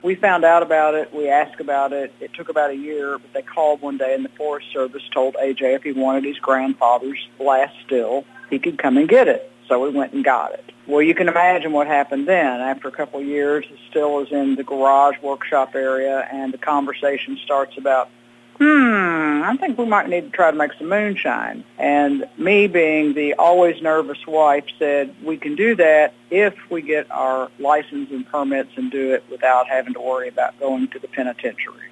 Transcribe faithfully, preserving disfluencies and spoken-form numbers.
We found out about it. We asked about it. It took about a year, but they called one day, and the Forest Service told A J if he wanted his grandfather's last still, he could come and get it. So we went and got it. Well, you can imagine what happened then. After a couple of years, the still is in the garage workshop area, and the conversation starts about, hmm, I think we might need to try to make some moonshine. And me, being the always nervous wife, said, we can do that if we get our license and permits and do it without having to worry about going to the penitentiary.